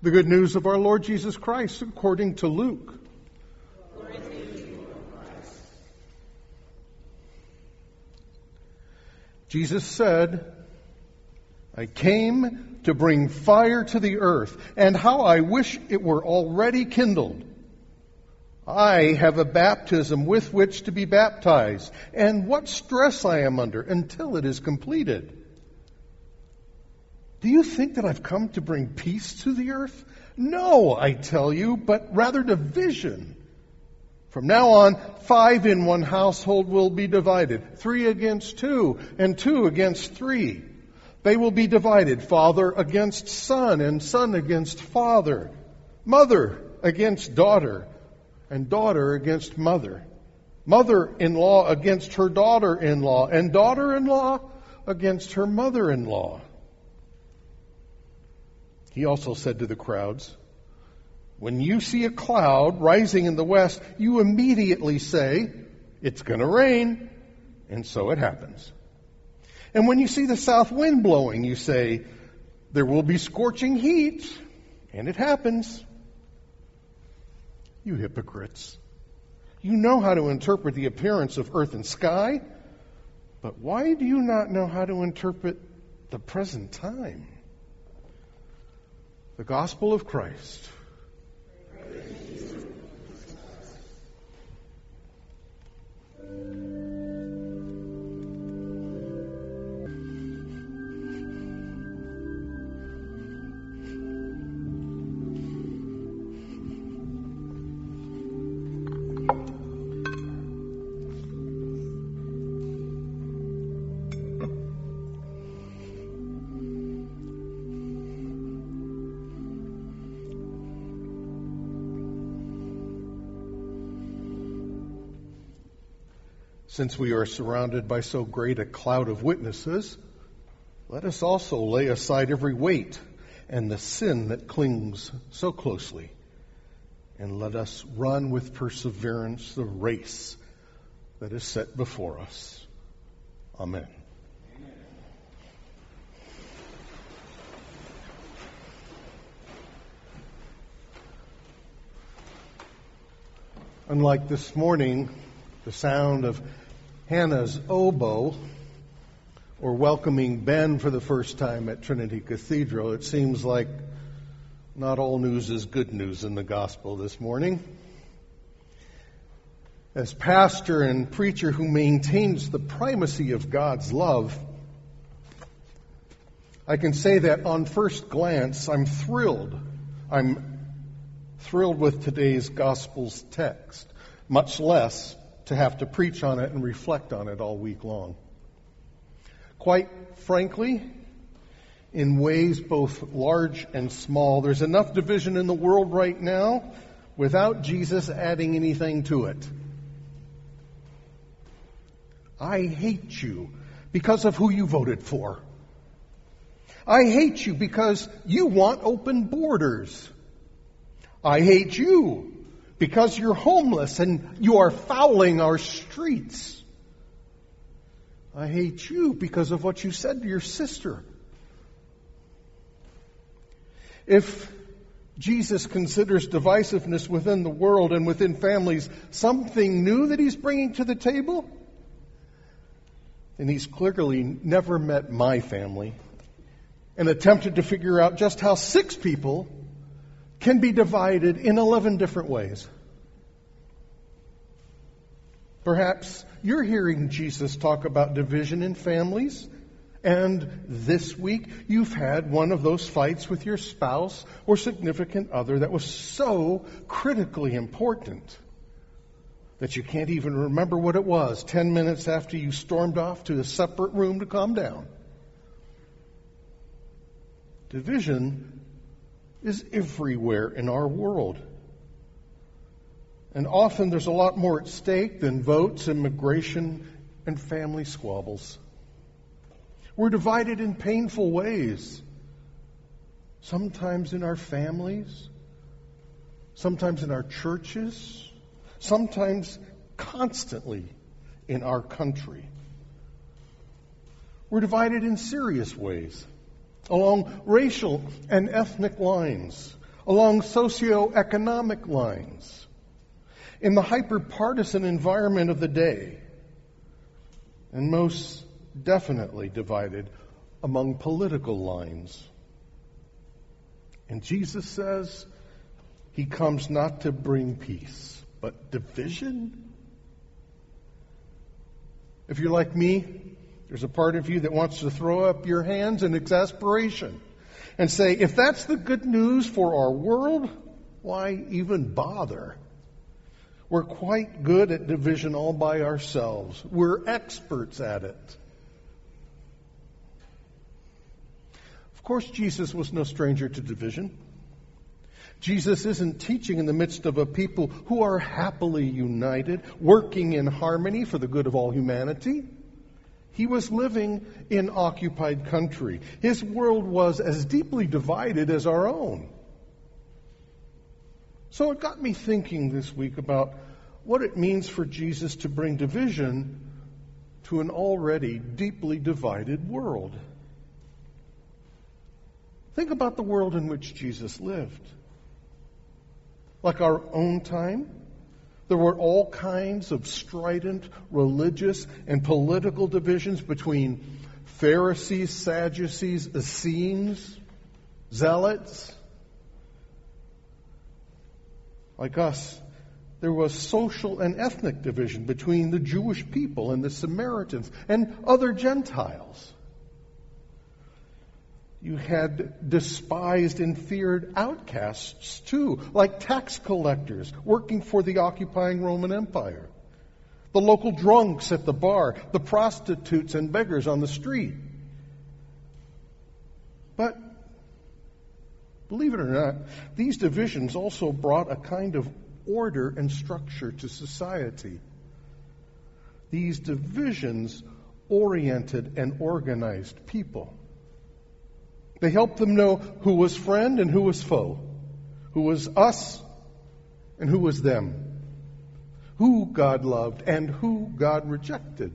The good news of our Lord Jesus Christ according to Luke. Glory to you, O Christ. Jesus said, I came to bring fire to the earth, and how I wish it were already kindled. I have a baptism with which to be baptized, and what stress I am under until it is completed. Do you think that I've come to bring peace to the earth? No, I tell you, but rather division. From now on, 5 in one household will be divided, 3 against 2, and 2 against 3. They will be divided, father against son, and son against father, mother against daughter, and daughter against mother, mother-in-law against her daughter-in-law, and daughter-in-law against her mother-in-law. He also said to the crowds, when you see a cloud rising in the west, you immediately say, it's going to rain, and so it happens. And when you see the south wind blowing, you say, there will be scorching heat, and it happens. You hypocrites, you know how to interpret the appearance of earth and sky, but why do you not know how to interpret the present time? The gospel of Christ. Since we are surrounded by so great a cloud of witnesses, let us also lay aside every weight and the sin that clings so closely, and let us run with perseverance the race that is set before us. Amen. Unlike this morning, the sound of Hannah's oboe, or welcoming Ben for the first time at Trinity Cathedral, it seems like not all news is good news in the gospel this morning. As pastor and preacher who maintains the primacy of God's love, I can say that on first glance, I'm thrilled. I'm thrilled with today's gospel's text, much less to have to preach on it and reflect on it all week long. Quite frankly, in ways both large and small, there's enough division in the world right now without Jesus adding anything to it. I hate you because of who you voted for. I hate you because you want open borders. I hate you because you're homeless and you are fouling our streets. I hate you because of what you said to your sister. If Jesus considers divisiveness within the world and within families something new that he's bringing to the table, then he's clearly never met my family and attempted to figure out just how 6 people can be divided in 11 different ways. Perhaps you're hearing Jesus talk about division in families, and this week you've had one of those fights with your spouse or significant other that was so critically important that you can't even remember what it was 10 minutes after you stormed off to a separate room to calm down. Division is everywhere in our world. And often there's a lot more at stake than votes, immigration, and family squabbles. We're divided in painful ways. Sometimes in our families, sometimes in our churches, sometimes constantly in our country. We're divided in serious ways, along racial and ethnic lines, along socioeconomic lines, in the hyper-partisan environment of the day, and most definitely divided among political lines. And Jesus says he comes not to bring peace, but division. If you're like me, there's a part of you that wants to throw up your hands in exasperation and say, if that's the good news for our world, why even bother? We're quite good at division all by ourselves. We're experts at it. Of course, Jesus was no stranger to division. Jesus isn't teaching in the midst of a people who are happily united, working in harmony for the good of all humanity. He was living in occupied country. His world was as deeply divided as our own. So it got me thinking this week about what it means for Jesus to bring division to an already deeply divided world. Think about the world in which Jesus lived. Like our own time, there were all kinds of strident religious and political divisions between Pharisees, Sadducees, Essenes, Zealots. Like us, there was social and ethnic division between the Jewish people and the Samaritans and other Gentiles. You had despised and feared outcasts, too, like tax collectors working for the occupying Roman Empire, the local drunks at the bar, the prostitutes and beggars on the street. But, believe it or not, these divisions also brought a kind of order and structure to society. These divisions oriented and organized people. They helped them know who was friend and who was foe, who was us and who was them, who God loved and who God rejected.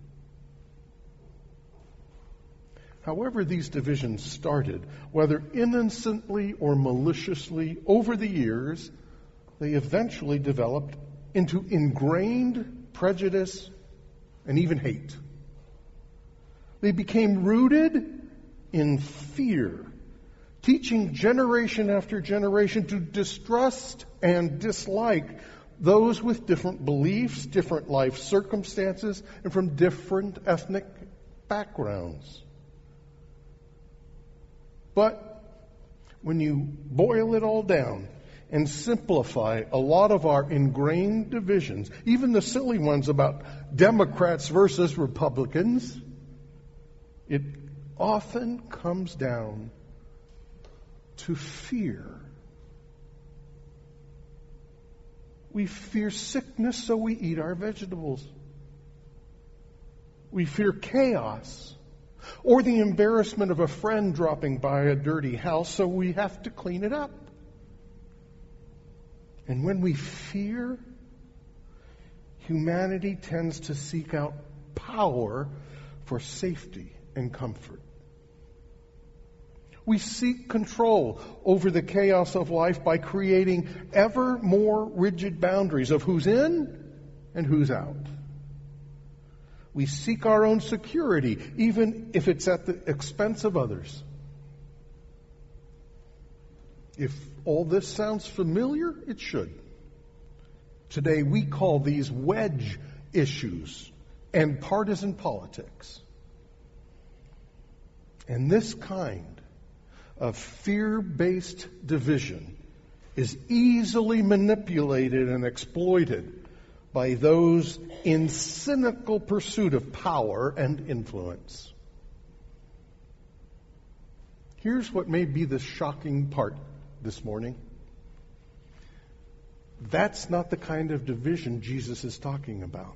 However these divisions started, whether innocently or maliciously, over the years, they eventually developed into ingrained prejudice and even hate. They became rooted in fear, teaching generation after generation to distrust and dislike those with different beliefs, different life circumstances, and from different ethnic backgrounds. But when you boil it all down and simplify a lot of our ingrained divisions, even the silly ones about Democrats versus Republicans, it often comes down to fear. We fear sickness, so we eat our vegetables. We fear chaos or the embarrassment of a friend dropping by a dirty house, so we have to clean it up. And when we fear, humanity tends to seek out power for safety and comfort. We seek control over the chaos of life by creating ever more rigid boundaries of who's in and who's out. We seek our own security, even if it's at the expense of others. If all this sounds familiar, it should. Today we call these wedge issues and partisan politics. And this kind of fear-based division is easily manipulated and exploited by those in cynical pursuit of power and influence. Here's what may be the shocking part this morning. That's not the kind of division Jesus is talking about.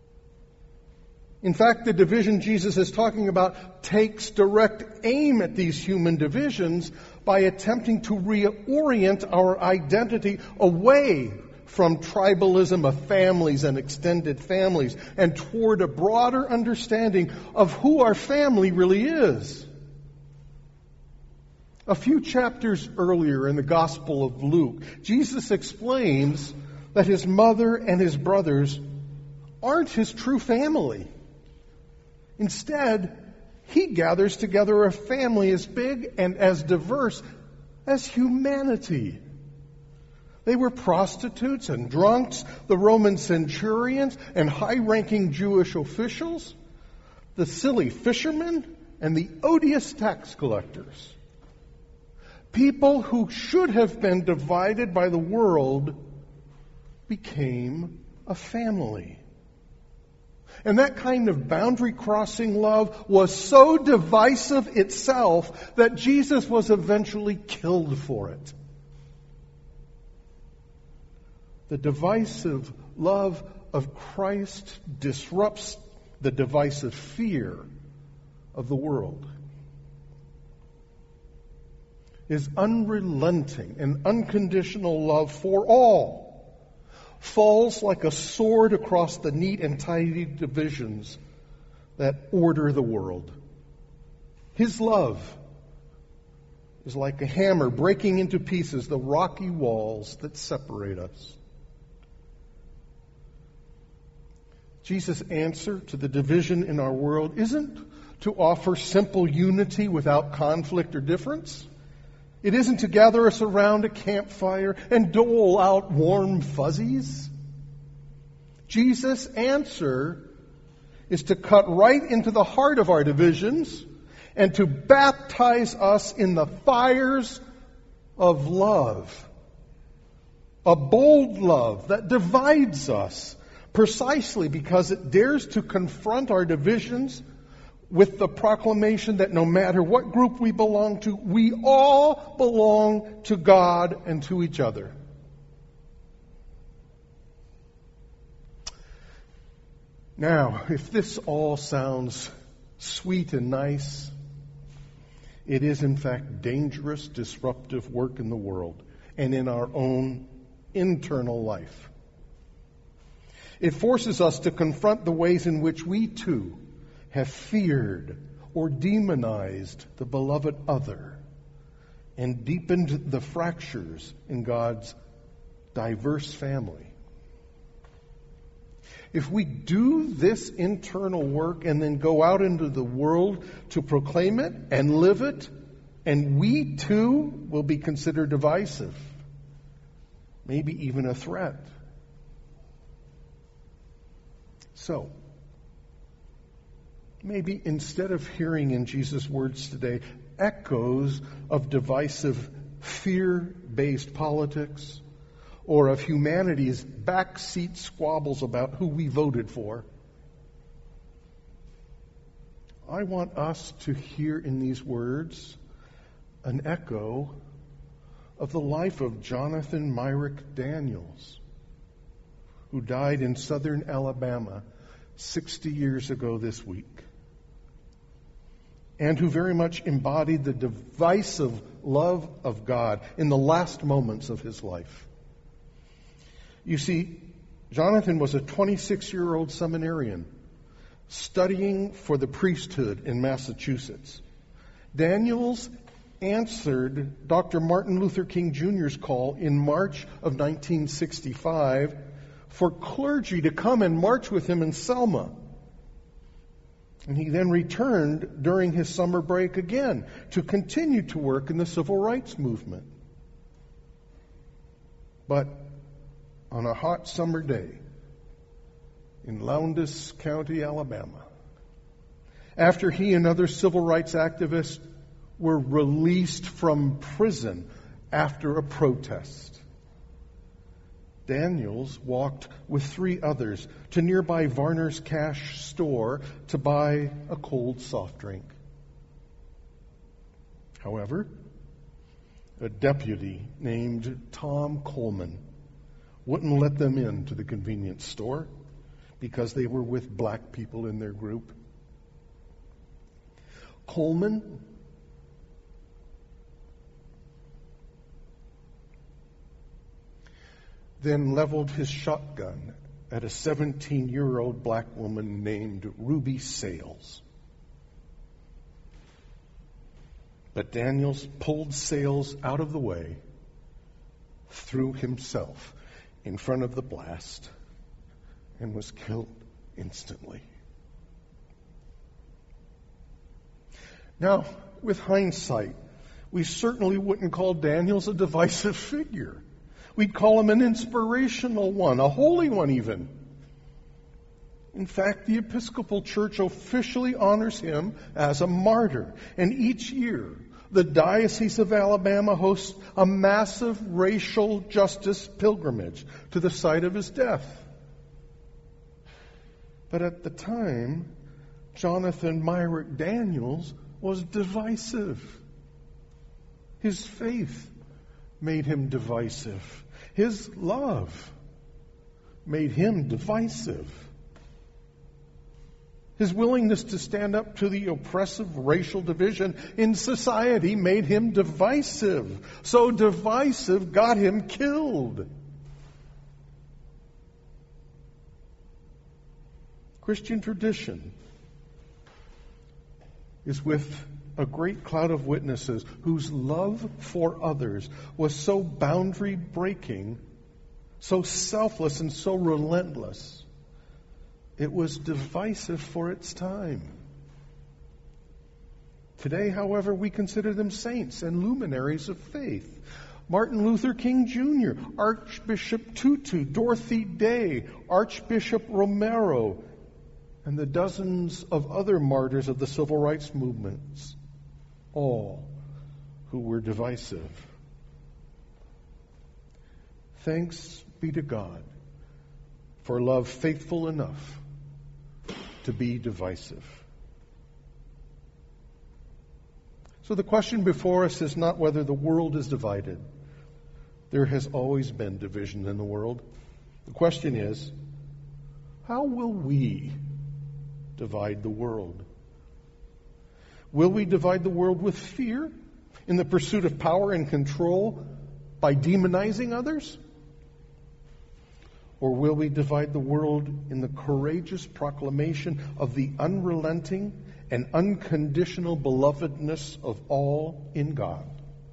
In fact, the division Jesus is talking about takes direct aim at these human divisions by attempting to reorient our identity away from tribalism of families and extended families and toward a broader understanding of who our family really is. A few chapters earlier in the Gospel of Luke, Jesus explains that his mother and his brothers aren't his true family. Instead, he gathers together a family as big and as diverse as humanity. They were prostitutes and drunks, the Roman centurions and high-ranking Jewish officials, the silly fishermen, and the odious tax collectors. People who should have been divided by the world became a family. And that kind of boundary-crossing love was so divisive itself that Jesus was eventually killed for it. The divisive love of Christ disrupts the divisive fear of the world. His unrelenting and unconditional love for all falls like a sword across the neat and tidy divisions that order the world. His love is like a hammer breaking into pieces the rocky walls that separate us. Jesus' answer to the division in our world isn't to offer simple unity without conflict or difference. It isn't to gather us around a campfire and dole out warm fuzzies. Jesus' answer is to cut right into the heart of our divisions and to baptize us in the fires of love. A bold love that divides us precisely because it dares to confront our divisions with the proclamation that no matter what group we belong to, we all belong to God and to each other. Now, if this all sounds sweet and nice, it is in fact dangerous, disruptive work in the world and in our own internal life. It forces us to confront the ways in which we too have feared or demonized the beloved other and deepened the fractures in God's diverse family. If we do this internal work and then go out into the world to proclaim it and live it, and we too will be considered divisive, maybe even a threat. So, maybe instead of hearing in Jesus' words today echoes of divisive, fear-based politics or of humanity's backseat squabbles about who we voted for, I want us to hear in these words an echo of the life of Jonathan Myrick Daniels, who died in southern Alabama 60 years ago this week, and who very much embodied the divisive love of God in the last moments of his life. You see, Jonathan was a 26-year-old seminarian studying for the priesthood in Massachusetts. Daniels answered Dr. Martin Luther King Jr.'s call in March of 1965 for clergy to come and march with him in Selma. And he then returned during his summer break again to continue to work in the civil rights movement. But on a hot summer day in Lowndes County, Alabama, after he and other civil rights activists were released from prison after a protest, Daniels walked with 3 others to nearby Varner's Cash store to buy a cold soft drink. However, a deputy named Tom Coleman wouldn't let them into the convenience store because they were with black people in their group. Coleman then leveled his shotgun at a 17-year-old black woman named Ruby Sales. But Daniel pulled sails out of the way, threw himself in front of the blast, and was killed instantly. Now, with hindsight, we certainly wouldn't call Daniel a divisive figure. We'd call him an inspirational one, a holy one even. In fact, the Episcopal Church officially honors him as a martyr. And each year, the Diocese of Alabama hosts a massive racial justice pilgrimage to the site of his death. But at the time, Jonathan Myrick Daniels was divisive. His faith made him divisive. His love made him divisive. His willingness to stand up to the oppressive racial division in society made him divisive. So divisive got him killed. Christian tradition is with a great cloud of witnesses whose love for others was so boundary-breaking, so selfless, and so relentless. It was divisive for its time. Today, however, we consider them saints and luminaries of faith. Martin Luther King Jr., Archbishop Tutu, Dorothy Day, Archbishop Romero, and the dozens of other martyrs of the civil rights movements, all who were divisive. Thanks be to God for love faithful enough to be divisive. So the question before us is not whether the world is divided. There has always been division in the world. The question is, how will we divide the world? Will we divide the world with fear in the pursuit of power and control by demonizing others? Or will we divide the world in the courageous proclamation of the unrelenting and unconditional belovedness of all in God?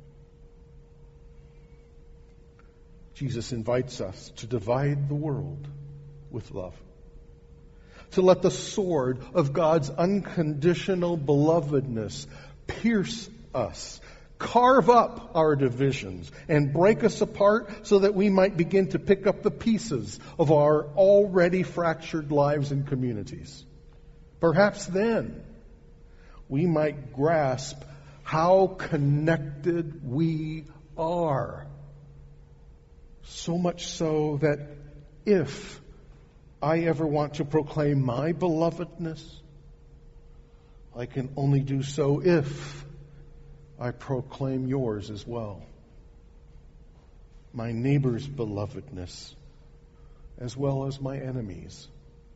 Jesus invites us to divide the world with love. To let the sword of God's unconditional belovedness pierce us, carve up our divisions, and break us apart so that we might begin to pick up the pieces of our already fractured lives and communities. Perhaps then we might grasp how connected we are. So much so that if I ever want to proclaim my belovedness, I can only do so if I proclaim yours as well. My neighbor's belovedness, as well as my enemies.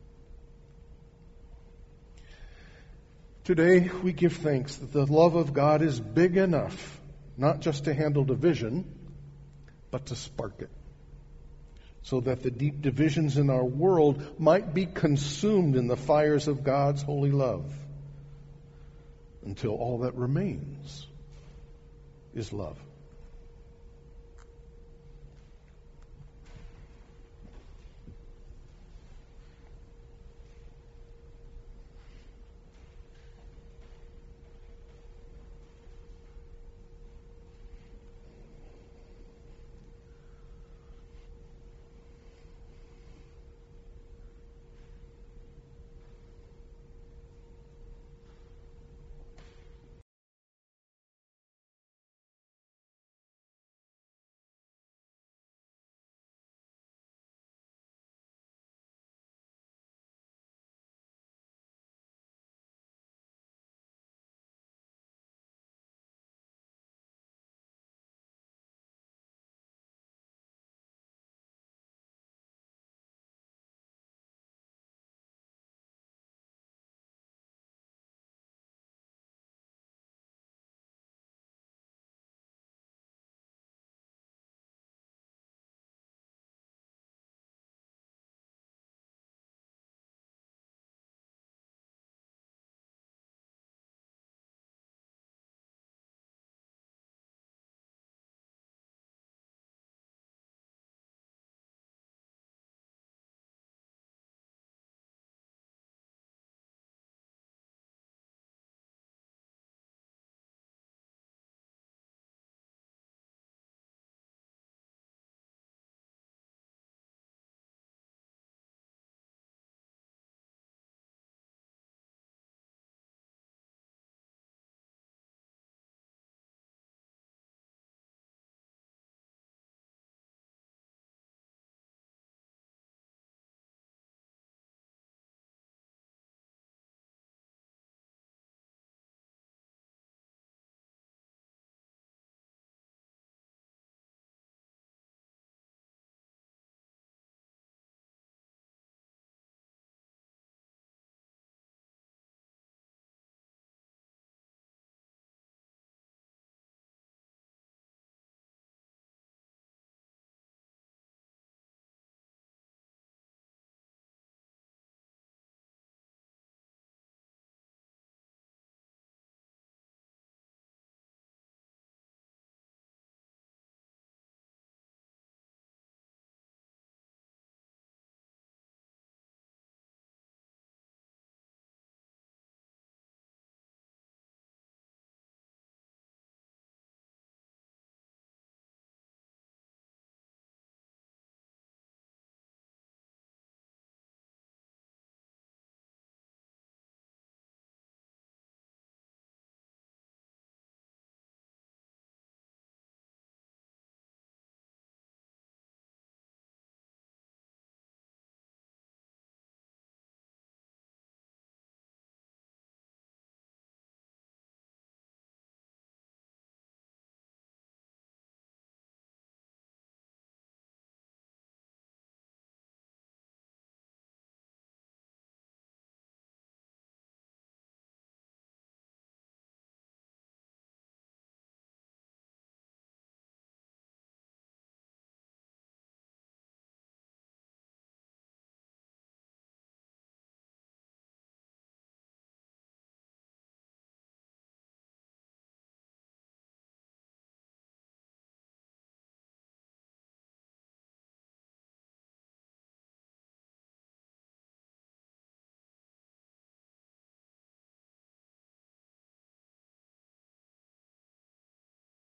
Today, we give thanks that the love of God is big enough, not just to handle division, but to spark it, so that the deep divisions in our world might be consumed in the fires of God's holy love, until all that remains is love.